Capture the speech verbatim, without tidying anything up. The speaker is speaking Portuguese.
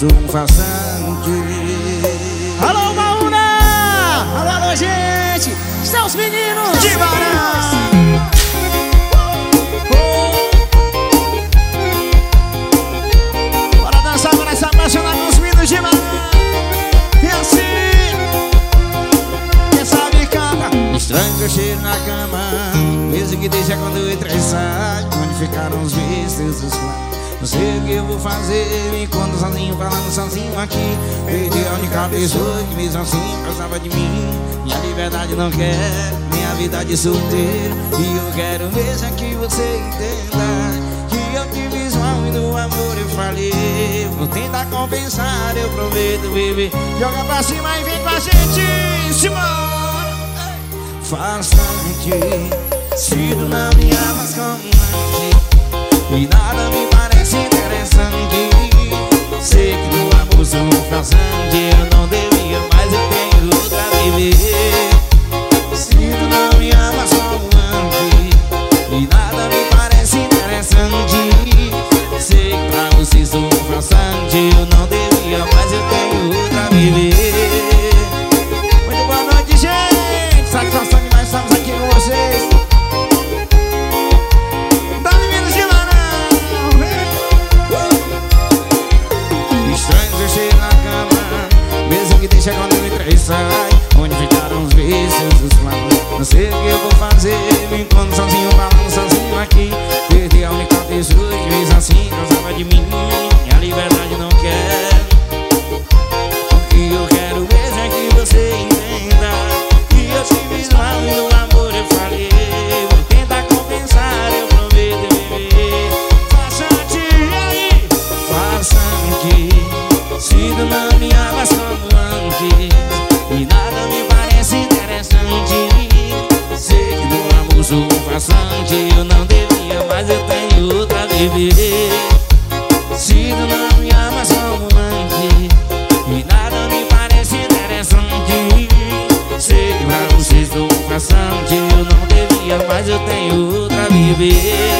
sou um farsante. Alô, Maúna! Alô, alô, gente! São os meninos de Varas! Bora dançar, bora se apaixonar com os meninos de Varas! E assim, quem sabe canta. Estranho teu cheiro na cama, mesmo que deixa quando eu entrei e sai. Onde ficaram os vistos dos planos? Não sei o que eu vou fazer, me encontro sozinho, falando sozinho aqui. Perdi a única pessoa que mesmo assim gostava de mim. Minha liberdade não quer, minha vida de solteiro. E eu quero mesmo que você entenda que eu te fiz mal e no amor eu falhei. Vou tentar compensar, eu prometo, bebê. Joga pra cima e vem com a gente, Simone. Farsante, se tu não me amas como antes e nada me parece interessante. Sei que no amor sou um farsante. Eu não devia, mas eu tenho outra a viver. Se tu não me amas como antes e nada me parece interessante. Sei que pra você sou um farsante. Eu não devia, mas eu tenho outra a viver. Muito boa noite, gente. Satisfação demais, estamos aqui com vocês. Deixa quando eu entrei e sai. Onde ficaram os beijos, os planos? Não sei o que eu vou fazer, me encontro sozinho, falando sozinho aqui. Perdi a única pessoa que fez assim, gostava de mim. Minha liberdade não quer. O que eu quero mesmo é que você entenda que eu te fiz mal e no amor eu falhei. Vou tentar compensar, eu prometo, bebê. Farsante, e aí? Farsante, se tu não me amas como e nada me parece interessante. Sei que no amor sou um farsante. Eu não devia, mas eu tenho outra a viver. Se tu não me amas como antes e nada me parece interessante. Sei que pra você sou um farsante. Eu não devia, mas eu tenho outra a viver.